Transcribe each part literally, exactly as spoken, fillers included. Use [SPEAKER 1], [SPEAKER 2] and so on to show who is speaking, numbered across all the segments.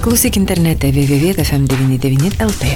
[SPEAKER 1] Klausyk internete w w w taškas f m devyni devyni taškas l t.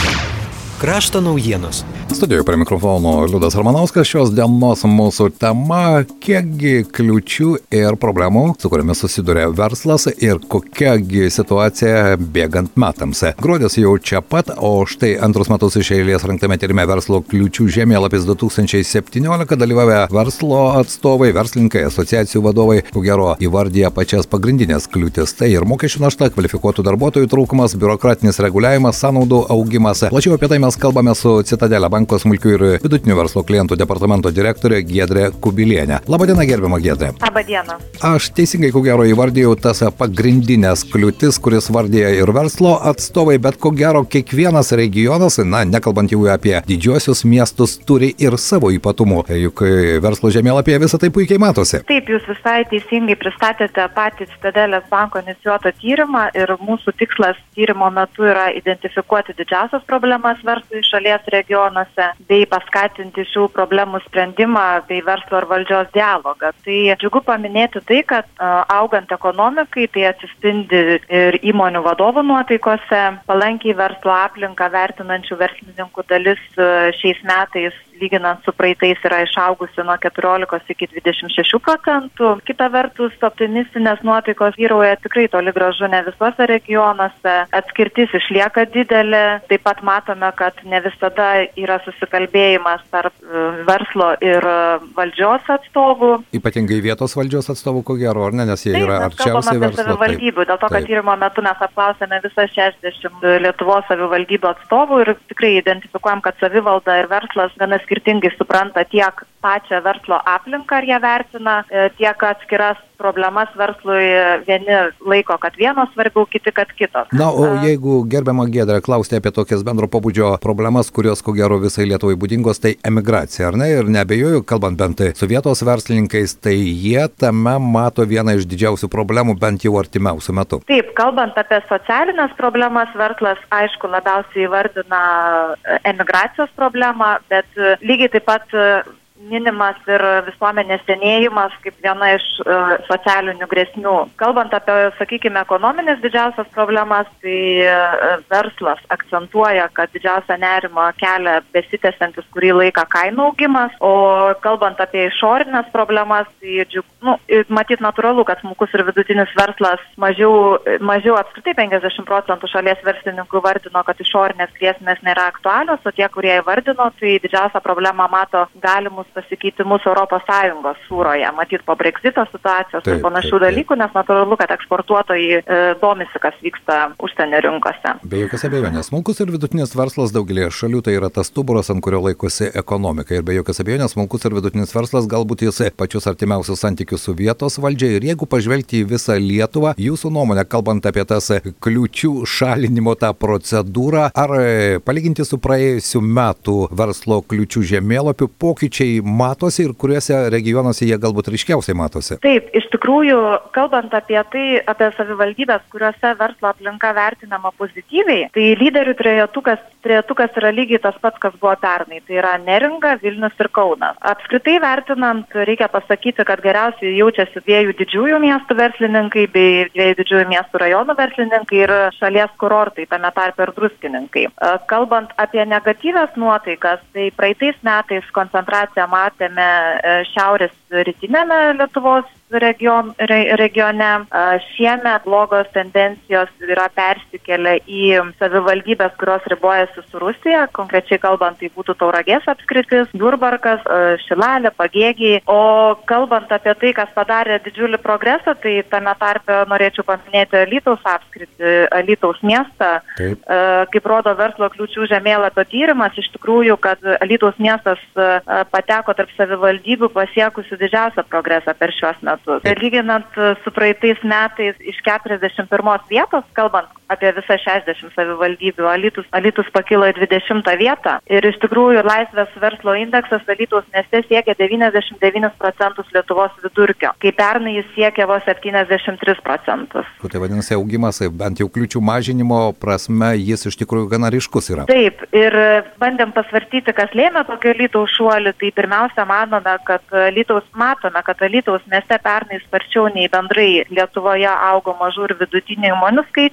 [SPEAKER 2] Krašto naujienos.
[SPEAKER 3] Studijoje prie mikrofono Liudas Armanauskas. Šios dienos mūsų tema – kiekgi kliūčių ir problemų, su kuriamis susiduria verslas ir kokiagi situacija bėgant metams. Gruodis jau čia pat, o štai antrus metus iš eilės rengtame tyrime verslo kliūčių žemėlapis du tūkstančiai septyniolika dalyvavę verslo atstovai, verslininkai, asociacijų vadovai, ko gero įvardyja pačias pagrindinės kliūtis. Tai ir mokesčių našta, kvalifikuotų darbuotojų trūkumas, biurokratinis reguliavimas, sąnaudų augimas. Plačiau apie tai mes kalbame su Citadele banko smulkių ir vidutinių verslo klientų departamento direktorė Giedrė Kubilienė. Labadiena, gerbiama Giedrė.
[SPEAKER 4] Labadiena.
[SPEAKER 3] Aš teisingai, ko gero, įvardėjau tas pagrindinės kliūtis, kuris vardėja ir verslo atstovai, bet ko gero kiekvienas regionas, na, nekalbant jau apie didžiuosius miestus, turi ir savo ypatumų. Juk verslo žemėlapyje visą tai puikiai matosi.
[SPEAKER 4] Taip, jūs visai teisingai pristatėte patį Citadelės banko inicijuotą tyrimą ir mūsų tikslas tyrimo metu yra identifikuoti didžiausias problemas verslui šalies regionuose bei paskatinti šių problemų sprendimą bei verslo ir valdžios dialogą. Tai džiugu paminėti tai, kad augant ekonomikai tai atsispindi ir įmonių vadovų nuotaikose, palankiai verslo aplinką vertinančių verslininkų dalis šiais metais lyginant su praeitais yra išaugusi nuo keturiolikos iki dvidešimt šešių procentų. Kita vertus, optimistinės nuotaikos vyrauja tikrai toli gražu ne visuose regionuose, atskirtis išlieka didelė, taip pat matome, kad ne visada yra susikalbėjimas tarp verslo ir valdžios atstovų.
[SPEAKER 3] Ypatingai vietos valdžios atstovų, ko gero, ar ne, nes jie yra arčiausiai verslo.
[SPEAKER 4] Savivaldybių, dėl to, kad taip. Tyrimo metu mes apklausėme visas šešiasdešimt Lietuvos savivaldybių atstovų ir tikrai identifikuojam, kad savivalda ir verslas gana skirtingai supranta tiek pačią verslo aplinką, ar ją vertina, tiek atskiras problemas verslui vieni laiko, kad vienos svarbiau, kiti, kad kitos.
[SPEAKER 3] Na, o jeigu gerbiama Giedrė klausite apie tokias bendro pobūdžio problemas, kurios ko gero visai Lietuvai būdingos, tai emigracija, ar ne? Ir neabejoju, kalbant bent su vietos verslininkais, tai jie tame mato vieną iš didžiausių problemų bent jau artimiausių metų.
[SPEAKER 4] Taip, kalbant apie socialinės problemas, verslas, aišku, labiausiai įvardina emigracijos problemą, bet lygiai taip pat minimas ir visuomenės senėjimas kaip viena iš uh, socialinių grėsmių. Kalbant apie, sakykime, ekonominės didžiausias problemas, tai uh, verslas akcentuoja, kad didžiausia nerima kelia besitęsiantis kurį laiką kainų augimas, o kalbant apie išorinės problemas, tai nu, matyt natūralu, kad smulkus ir vidutinis verslas mažiau, mažiau apskritai penkiasdešimt procentų šalies verslininkų vardino, kad išorinės grėsmės nėra aktualios, o tie, kurie įvardino, tai didžiausią problemą mato galimus pasikeitimus Europos Sąjungos sūroje, matyt po Brexito situacijos taip, ir panašių taip, taip. dalykų, nes natūralu, kad eksportuotojai e, domisi, kas vyksta užsienio rinkose.
[SPEAKER 3] Be jokios abejonės, smulkus ir vidutinis verslas daugelį šalių tai yra tas stuburas, ant kurio laikosi ekonomika. Ir be jokios abejonės, smulkus ir vidutinis verslas galbūt jis pačius artimiausius santykius su vietos valdžia. Ir jeigu pažvelgti į visą Lietuvą, jūsų nuomonė, kalbant apie tas kliūčių šalinimo tą procedūrą, ar palyginti su praėjusių metų verslo kliūčių žemėlapių pokyčiai matosi ir kuriuose regionuose jie galbūt ryškiausiai matosi?
[SPEAKER 4] Taip, iš tikrųjų, kalbant apie tai, apie savivaldybės, kuriuose verslo aplinka vertinama pozityviai, tai lyderių trejetukas, trejetukas yra lygiai tas pats, kas buvo pernai. Tai yra Neringa, Vilnius ir Kaunas. Apskritai vertinant, reikia pasakyti, kad geriausiai jaučiasi dviejų didžiųjų miestų verslininkai bei dviejų didžiųjų miestų rajonų verslininkai ir šalies kurortai, tame tarpe ir druskininkai. Kalbant apie negatyvias nuotaikas, tai praeitais metais koncentracija matėme šiaurės rytinėme Lietuvos region, re, regione. Šiemet blogos tendencijos yra persikėlę į savivaldybės, kurios ribojasi su Rusija, konkrečiai kalbant, tai būtų Tauragės apskritis, Jurbarkas, Šilalė, Pagėgiai. O kalbant apie tai, kas padarė didžiulį progresą, tai tame tarpe norėčiau paminėti Alytaus apskritį, Alytaus miestą. Taip. Kaip rodo verslo kliūčių žemėlapio tyrimas, iš tikrųjų, kad Alytaus miestas pateko tarp savivaldybių pasiekusių didžiausią progresą per šiuos metus. Lyginant su praeitais metais iš keturiasdešimt pirmos vietos, kalbant apie visą šešiasdešimt savivaldybių, Alytus, Alytus pakilo į dvidešimtą vietą ir iš tikrųjų laisvės verslo indeksas Alytaus mieste siekia devyniasdešimt devynis procentus Lietuvos vidurkio, kai pernai jis siekia vos septyniasdešimt tris procentus.
[SPEAKER 3] Tai vadinasi, augimas, bent jau kliūčių mažinimo prasme, jis iš tikrųjų gana ryškus yra.
[SPEAKER 4] Taip, ir bandėm pasvarstyti, kas lėmė tokio Alytaus šuolį, tai pirmiausia manome, kad Alytaus, matome, kad Alytaus mieste pernai sparčiau nei bendrai Lietuvoje augo mažų ir vidutinių įmonių skaičius.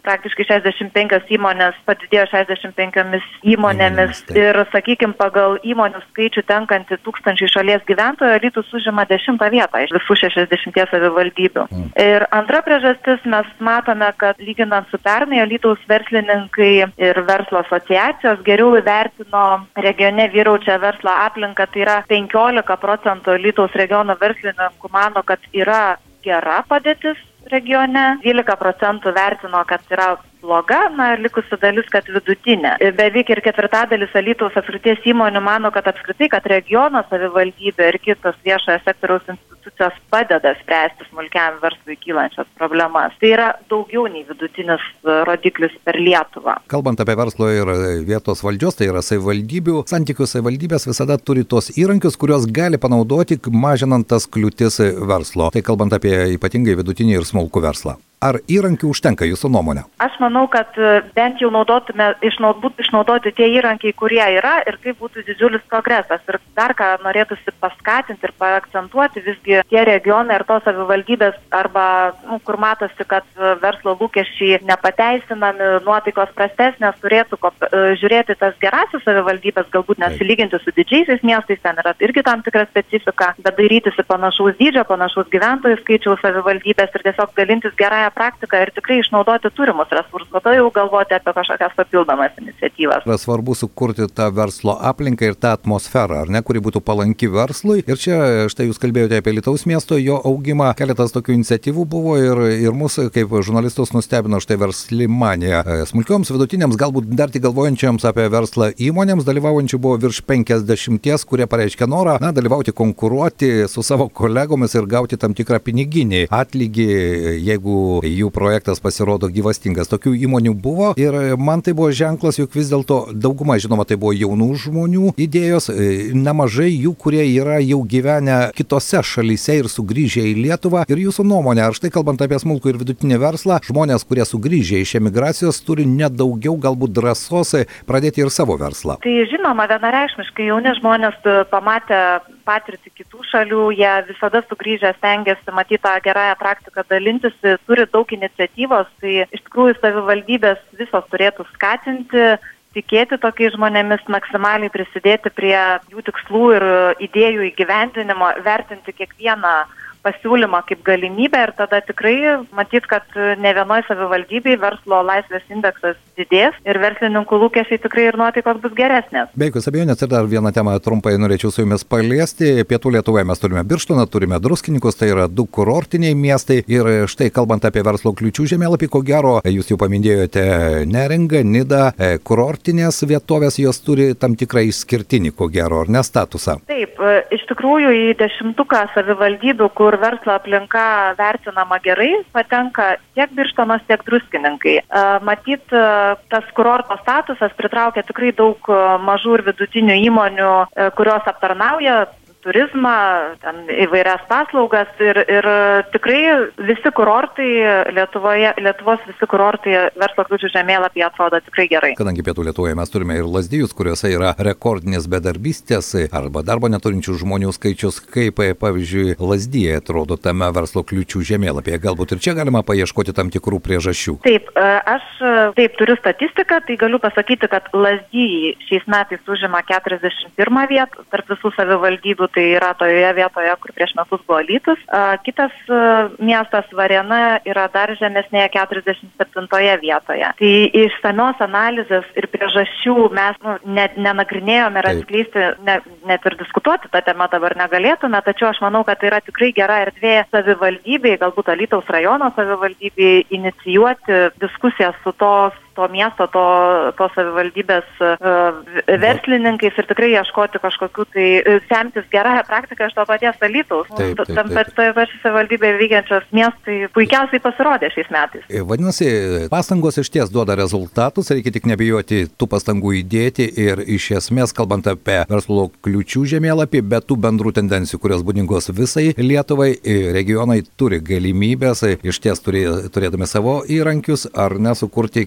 [SPEAKER 4] praktiškai šešiasdešimt penkios įmonės padidėjo šešiasdešimt penkiomis įmonėmis
[SPEAKER 3] Taip.
[SPEAKER 4] ir, sakykime, pagal įmonių skaičių tenkantį tūkstančiai šalies gyventojų Alytus užima dešimtą vietą iš visų šešiasdešimties savivaldybių. Mm. Ir antra priežastis, mes matome, kad lyginant su pernai Alytaus verslininkai ir verslo asociacijos geriau įvertino regione vyraučią verslo aplinką, tai yra penkiolika procentų Alytaus regiono verslininkų mano, kad yra gera padėtis regione, dvylika procentų vertino, kad yra bloga, na, likusi dalis, kad vidutinė. Beveik ir ketvirtadalis Alytaus apskrities įmonių mano, kad apskritai, kad regiono savivaldybė ir kitos viešojo sektoriaus institucijos padeda spręsti smulkiam verslui kylančias problemas. Tai yra daugiau nei vidutinis rodiklis per Lietuvą.
[SPEAKER 3] Kalbant apie verslo ir vietos valdžios, tai yra savivaldybių santykių, savivaldybės visada turi tos įrankius, kuriuos gali panaudoti, mažinant tas kliūtis verslo. Tai kalbant apie ypatingai vidutinį ir smulkų verslą. Ar įrankių užtenka jūsų nuomonė?
[SPEAKER 4] Aš manau, kad bent jau naudotume, išnaud, būtų išnaudoti tie įrankiai, kurie yra ir tai būtų didžiulis progresas. Ir dar ką norėtųsi paskatinti ir paakcentuoti, visgi tie regionai ir tos savivaldybės arba, nu, kur matosi, kad verslo lūkesčiai nepateisinami, nuotaikos prastesnės, turėtų kop, žiūrėti tas gerasias savivaldybės, galbūt nesilyginti su didžiaisiais miestais, ten yra irgi tam tikra specifika, bet dairytis į panašaus dydžio, panašaus gyventojų skaičiaus savivaldybės ir tiesiog dalintis gerąją praktiką ir tikrai išnaudoti turimus resursus, o to jau galvoti apie kažkokias papildomas iniciatyvas.
[SPEAKER 3] Yra svarbu sukurti tą verslo aplinką ir tą atmosferą, ar ne, kuri būtų palanki verslui. Ir čia, štai jūs kalbėjote apie Alytaus miesto, jo augimą, keletas tokių iniciatyvų buvo ir, ir mūsų kaip žurnalistus nustebino štai Verslimanija. Smulkioms vidutiniams, galbūt dar tik galvojančiams apie verslą įmonėms, dalyvaujančių buvo virš penkiasdešimties, kurie pareiškė norą, na, dalyvauti, konkuruoti su savo kolegomis ir gauti tam tikrą piniginį atlygį, jeigu jų projektas pasirodo gyvastingas. Tokių įmonių buvo ir man tai buvo ženklas, juk vis dėlto dauguma, žinoma, tai buvo jaunų žmonių idėjos, nemažai jų, kurie yra jau gyvenę kitose šalyse ir sugrįžę į Lietuvą. Ir jūsų nuomonė, ar štai kalbant apie smulkų ir vidutinį verslą, žmonės, kurie sugrįžę iš emigracijos, turi nedaugiau galbūt drąsos pradėti ir savo verslą?
[SPEAKER 4] Tai žinoma, vienareikšmiškai jauni žmonės pamatę patirtį kitų šalių, jie visada sugrįžę stengiasi matyti tą gerąją praktiką, dalintis, turi daug iniciatyvos, tai iš tikrųjų savivaldybės visos turėtų skatinti, tikėti tokiais žmonėmis, maksimaliai prisidėti prie jų tikslų ir idėjų įgyvendinimo, vertinti kiekvieną pasiūlymą kaip galimybę ir tada tikrai matyt, kad ne vienoje savivaldybėje verslo laisvės indeksas didės ir verslininkų lūkesčiai tikrai ir nuotaikos bus geresnės.
[SPEAKER 3] Be jokios abejonės, ir dar vieną temą trumpai norėčiau su jumis paliesti. Pietų Lietuvoje mes turime Birštoną, turime Druskininkus, tai yra du kurortiniai miestai ir štai kalbant apie verslo kliūčių žemėlapį, ko gero, jūs jau paminėjote Neringą, Nidą, kurortinės vietovės, jos turi tam tikrą išskirtinį, ko gero, ar ne, statusą?
[SPEAKER 4] Taip, iš tikrųjų į dešimtuką savivaldybių, kur verslo aplinka vertinama gerai, patenka tiek Birštonas, tiek Druskininkai. Matyt, tas kurorto statusas pritraukia tikrai daug mažų ir vidutinių įmonių, kurios aptarnauja turizmą, ten įvairias paslaugas ir, ir tikrai visi kurortai Lietuvoje, Lietuvos visi kurortai verslo kliūčių žemėlapyje atrodo tikrai gerai.
[SPEAKER 3] Kadangi Pietų Lietuvoje mes turime ir Lazdijus, kuriuose yra rekordinės bedarbystės arba darbo neturinčių žmonių skaičius, kaip pavyzdžiui Lazdijai atrodo tame verslo kliūčių žemėlapyje. Galbūt ir čia galima paieškoti tam tikrų priežasčių.
[SPEAKER 4] Taip, aš taip turiu statistiką, tai galiu pasakyti, kad Lazdijai šiais metais užima keturiasdešimt pirmą vietą tarp visų savivaldybių. Tai yra toje vietoje, kur prieš metus buvo Alytus. Kitas miestas Varėna yra dar žemesnėje keturiasdešimt septintoje vietoje. Tai išsamios analizės ir priežasčių mes nu, net nenagrinėjome ir atskleisti, ne, net ir diskutuoti tą temą dabar negalėtume, tačiau aš manau, kad tai yra tikrai gera erdvė savivaldybei, galbūt Alytaus rajono savivaldybei inicijuoti diskusiją su tos to miesto, to, to savivaldybės uh, verslininkais ir tikrai ieškoti kažkokių tai semtis gerąją praktiką iš to paties Alytaus.
[SPEAKER 3] Taip, taip,
[SPEAKER 4] Tam
[SPEAKER 3] taip.
[SPEAKER 4] toje pačioje savivaldybėje veikiančios miestai puikiausiai pasirodė šiais metais.
[SPEAKER 3] Vadinasi, pastangos iš ties duoda rezultatus, reikia tik nebijoti tų pastangų įdėti ir iš esmės, kalbant apie verslo kliūčių žemėlapį, bet tų bendrų tendencijų, kurios būdingos visai Lietuvai, regionai turi galimybės, iš ties turė, turėdami savo įrankius, ar nesukurti kiek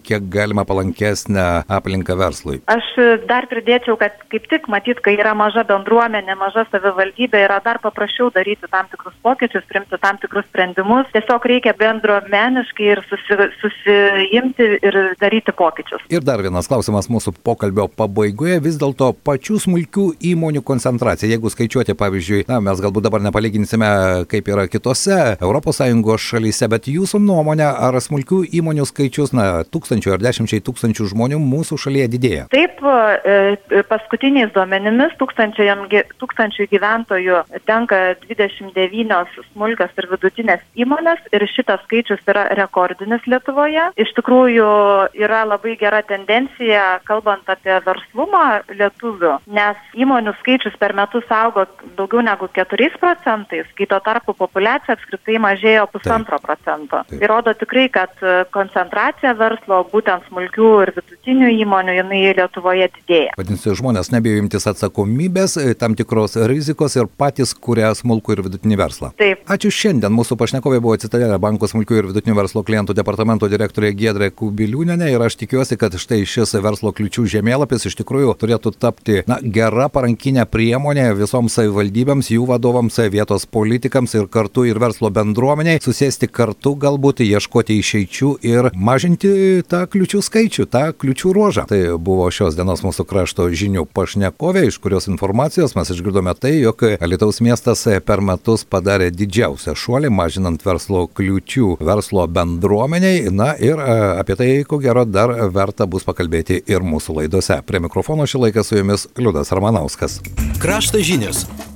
[SPEAKER 3] galima palankesnę aplinką verslui?
[SPEAKER 4] Aš dar pridėčiau, kad kaip tik matyt, kai yra maža bendruomenė, maža savivaldybė, yra dar paprasčiau daryti tam tikrus pokyčius, priimti tam tikrus sprendimus. Tiesiog reikia bendruomeniškai ir susi, susijimti ir daryti pokyčius.
[SPEAKER 3] Ir dar vienas klausimas mūsų pokalbio pabaigoje, vis dėlto pačių smulkių įmonių koncentracija. Jeigu skaičiuoti, pavyzdžiui, na, mes galbūt dabar nepalyginsime, kaip yra kitose Europos Sąjungos šalyse, bet jūsų nuomonė, ar smulkių įmonių skaičius, na, tūkstančių ar dešimčiai tūkstančių žmonių mūsų šalyje didėja?
[SPEAKER 4] Taip, paskutiniais duomenimis tūkstančių gyventojų tenka dvidešimt devynios smulkios ir vidutinės įmonės ir šitas skaičius yra rekordinis Lietuvoje. Iš tikrųjų yra labai gera tendencija, kalbant apie verslumą lietuvių, nes įmonių skaičius per metus augo daugiau negu keturiais procentais, kai tuo tarpu populiacija apskritai mažėjo pusantro procento. Tai rodo tikrai, kad koncentracija verslo, būtent smulkių ir vidutinių įmonių, jinai Lietuvoje didėja.
[SPEAKER 3] Vadinasi, žmonės nebijo imtis atsakomybės, tam tikros rizikos ir patys kuria smulkų ir vidutinį verslą.
[SPEAKER 4] Taip.
[SPEAKER 3] Ačiū šiandien. Mūsų pašnekovė buvo Citadele banko smulkių ir vidutinių verslo klientų departamento direktorė Giedrė Kubiliūnienė ir aš tikiuosi, kad štai šis verslo kliūčių žemėlapis iš tikrųjų turėtų tapti na, gera parankinė priemonė visoms savivaldybėms, jų vadovams, vietos politikams ir kartu ir verslo bendruomeniai susėsti kartu, galbūt ieškoti išeičių ir mažinti tą kliūčių skaičių, tą kliūčių ruožą. Tai buvo šios dienos mūsų krašto žinių pašnekovė, iš kurios informacijos mes išgirdome tai, jog Alytaus miestas per metus padarė didžiausią šuolį, mažinant verslo kliūčių verslo bendruomeniai. Na ir apie tai, ko gero, dar verta bus pakalbėti ir mūsų laidose. Prie mikrofono šį laiką su jumis Liudas Ramanauskas.
[SPEAKER 2] Krašto žinios.